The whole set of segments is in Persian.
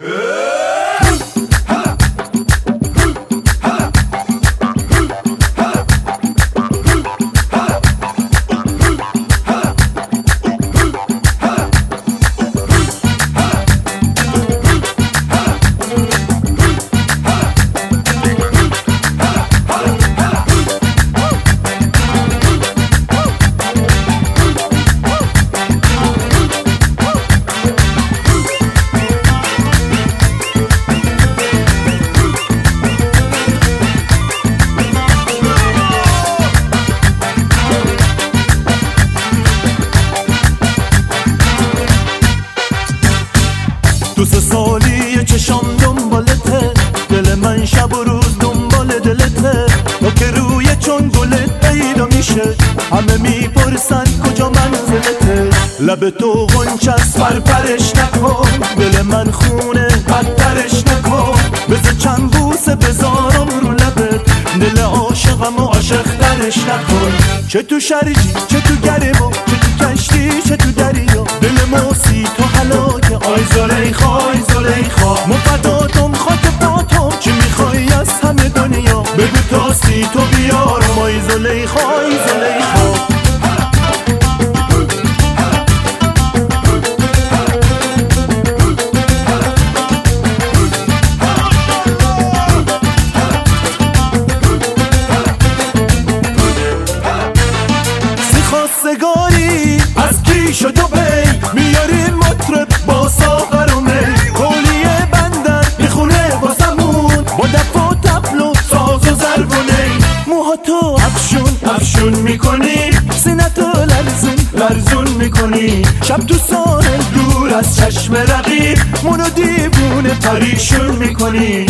دوست سالی چشام دنبالته، دل من شب و روز دنبال دلته. تو که روی چون گلت پیدا میشه، همه میپرسن کجا منزلته. لب تو غنچست پرپرش نکن، دل من خونه بدترش نکن. بذار چند بوسه بذارم رو لبت، دل عاشقم و عاشق ترش نکن. چه تو شرجی چه تو گرمو، چه تو کشتی چه تو دریا، دل موسی تو هلاکه. آی زلیخا آی زلیخا، مفداتم خاک پاتم، چی میخوای از همه دنیا بگو تا سی تو بیارم. آی زلیخا آی زلیخا. خواستگاری از کیش و دوبی، میاریم مطرب با ساغر و می. کولیه بندر میخونه واسمون، با دف و تبل و ساز و ضرب و نی. موهاتو افشون میکنی، سینتو لرزون میکنی. شب تو ساحل دور از چشم رقیب، منو دیوونه پریشون میکنی.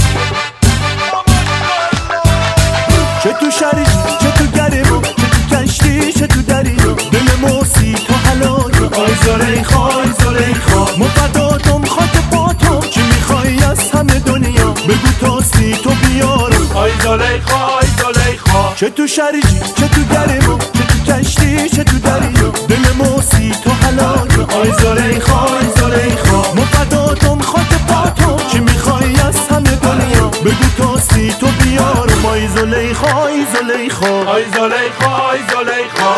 چه تو شرجی چه تو گرمو، چه تو کشتی چه تو دریا، دل موسی تو هلاکه. آی زلیخا آی زلیخا، مفداتم خاک پاتم، چی میخوای از همه دنیا بگو تا سی تو بیارم. آی زلیخا آی زلیخا. چه تو شرجی چه تو گرمو، چه تو کشتی چه تو دریا، دل موسی تو هلاکه. آی زلیخا آی زلیخا، مفداتم خاک پاتم، چی میخوای از همه دنیا بگو تا سی تو بیارم. آی زلیخا آی زلیخا. آی زلیخا آی زلیخا.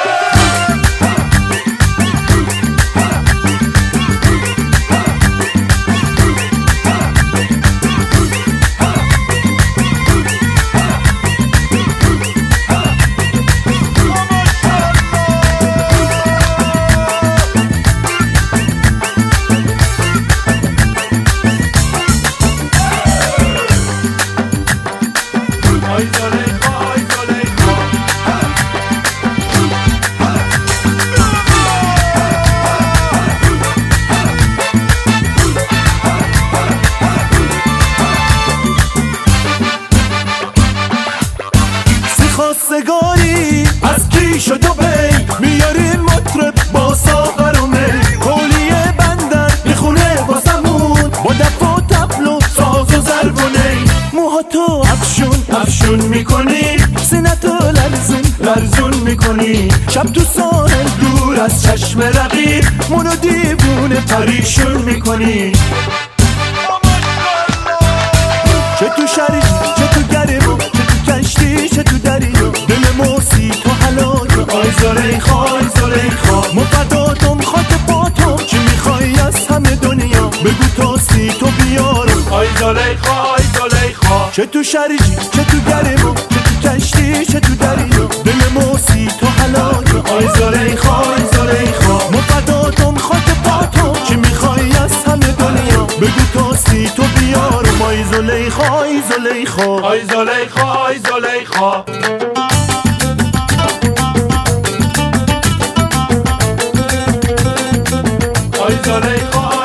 خواستگاری از کیش و دوبی، میاریم مطرب با ساغر و می. کولیه بندر میخونه واسمون، با دف و تبل و ساز و ضرب و نی. موهاتو افشون میکنی، سینتو لرزون میکنی. شب تو ساحل دور از چشم رقیب، منو دیوونه پریشون میکنی. چه تو شرجی چه تو گرمو، چه تو کشتی چه تو دریا، دل موسی تو هلاکه. آی زلیخا آی زلیخا، مفداتم خاک پاتم، چی میخوای از همه دنیا بگو تا سی تو بیارم. آی زلیخا آی زلیخا. چه تو شرجی چه تو گرمو، چه تو کشتی چه تو دریا، دل موسی تو هلاکه. آی زلیخا آی زلیخا، مفداتم خاک پاتم، چی میخوای از همه دنیا بگو تا سی تو بیارم. آی زلیخا آی زلیخا. آی زلیخا آی زلیخا. آی زلیخا.